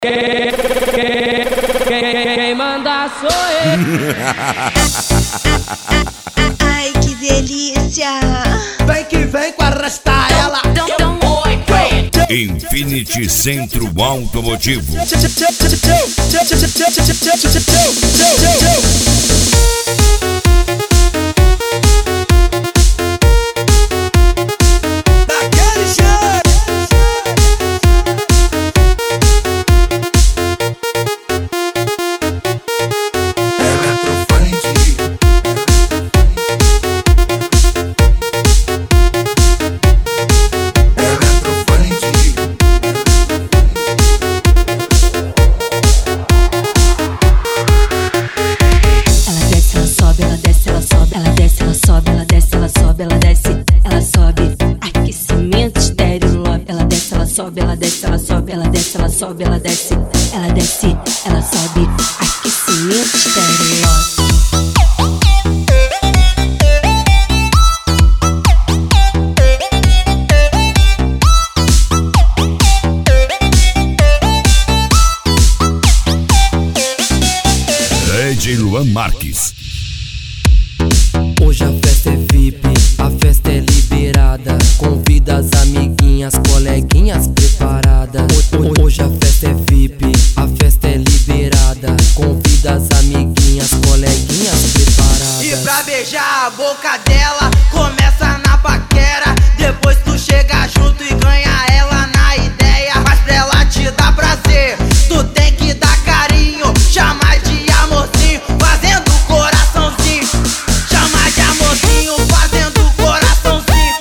Quem manda sou eu. Ai, que delícia. Vem que vem com arrastar ela. Infinity Centro Automotivo. Ela desce, ela sobe, ela desce, ela sobe, ela desce, ela desce, ela sobe, aquecimento estéreo. DJ Luan Marques. Hoje a festa é VIP, a festa é liberada. Convida as amiguinhas, coleguinhas preparadas. Hoje a festa é VIP, a festa é liberada. Convida as amiguinhas, coleguinhas preparadas. E pra beijar a boca dela, começa na paquera. Depois tu chega junto e ganha ela na ideia. Mas pra ela te dar prazer, tu tem que dar carinho. Chama de amorzinho, fazendo coraçãozinho. Chama de amorzinho, fazendo coraçãozinho.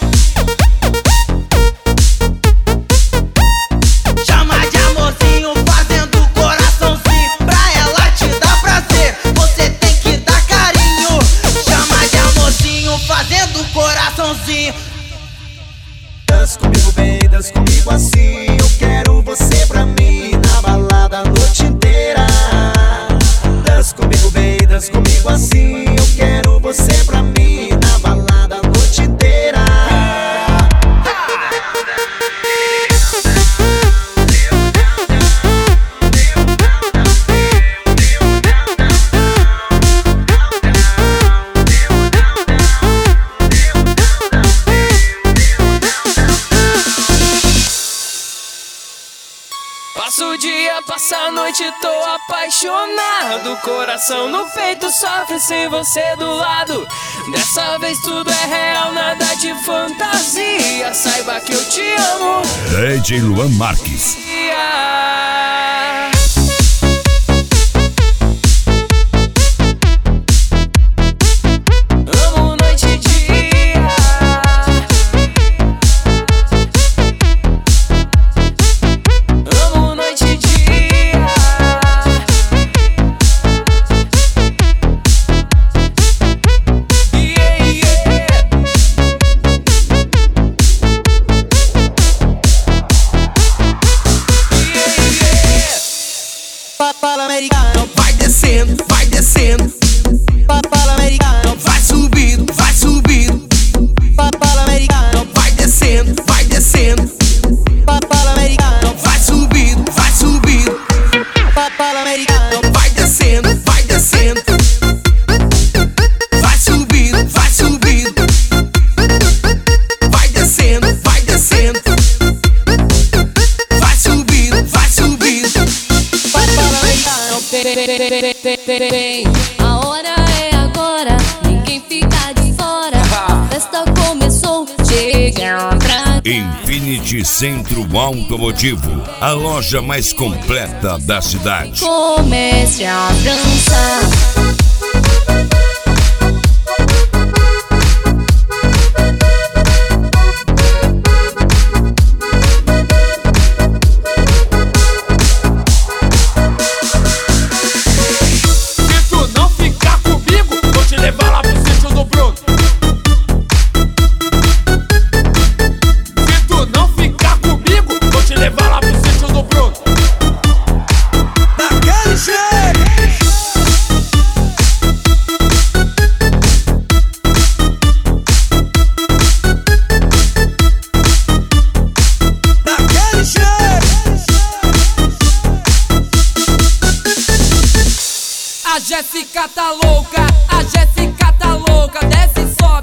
Chama de amorzinho, fazendo coraçãozinho. Pra ela te dar prazer, você tem que dar carinho. Chama de amorzinho, fazendo coraçãozinho. Dança comigo bem, dança comigo assim. Eu quero você pra mim, na balada a noite inteira. Dança comigo bem, dança comigo assim. Eu quero você pra mim, na balada a noite inteira. Passo o dia, passo a noite, tô apaixonado. Coração no peito sofre sem você do lado. Dessa vez tudo é real, nada de fantasia. Saiba que eu te amo. DJ Luan Marques. Amo noite e dia. Amo noite e dia. Yeah, yeah. Papala americano, vai descendo, vai descendo. Papala americano, vai subindo, vai subindo. Papala americano, vai descendo, vai descendo. Papala americano, vai subindo, vai subindo. Papala americano, vai descendo, vai descendo. Vai subindo, vai subindo. Vai descendo, vai descendo. Vai subindo, vai subindo. Papala americano. A hora é agora, ninguém fica de fora. A festa começou, chega pra Infinity Centro Automotivo, a loja mais completa da cidade. comece a dançar. Se tu não ficar comigo, vou te levar lá pro sítio do Bruno. Se tu não ficar comigo, vou te levar lá pro sítio do Bruno. Daquele jeito. Jéssica tá louca, a Jéssica tá louca. Desce e sobe.